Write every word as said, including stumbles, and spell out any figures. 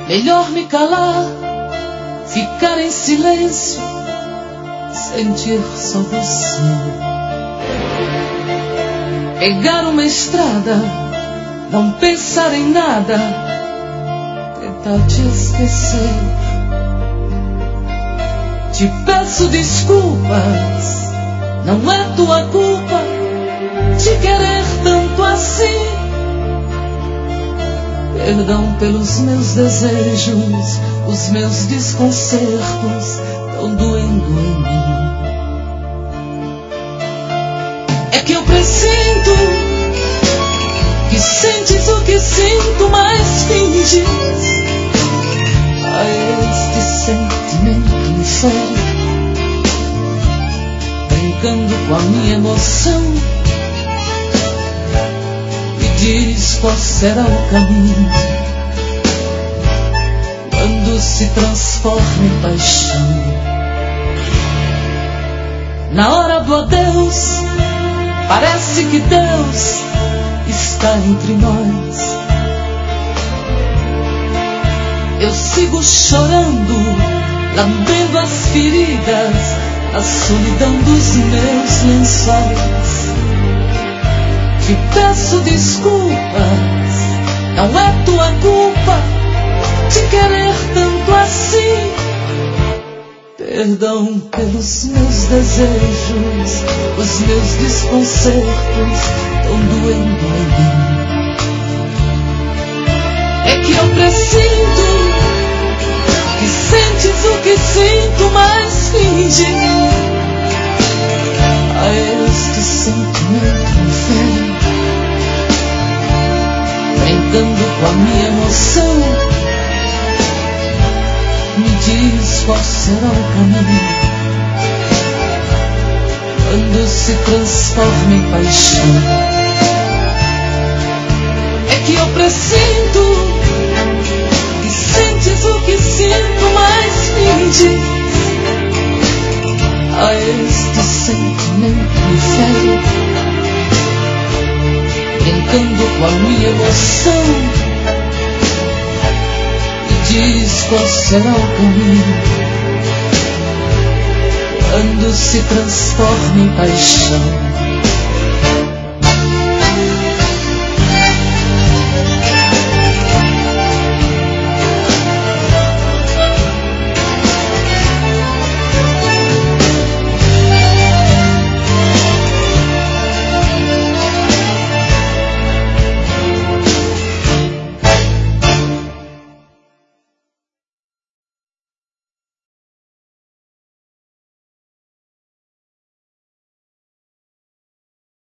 Melhor me calar, ficar em silêncio, sentir só você. Pegar uma estrada, não pensar em nada, tentar te esquecer. Te peço desculpas, não é tua culpa te querer tanto assim. Perdão pelos meus desejos, os meus desconcertos tão doendo em mim. É que eu presinto que sentes o que sinto, mas finges a este sentimento inferno, brincando com a minha emoção. Me diz qual será o caminho quando se transforma em paixão. Na hora do adeus, parece que Deus está entre nós. Eu sigo chorando, lambendo as feridas, a solidão dos meus lençóis. Te peço desculpas, não é tua culpa te querer tanto assim. Perdão pelos meus desejos, os meus desconcertos tão doendo em mim. É que eu presinto que sentes o que sinto, mas finges a este sentimento inferno, brincando com a minha emoção. Me diz qual será o caminho quando se transforma em paixão. É que eu presinto que sentes o que sinto, mas finges a este sentimento inferno, brincando com a minha emoção. Diz qual será o caminho quando se transforma em paixão.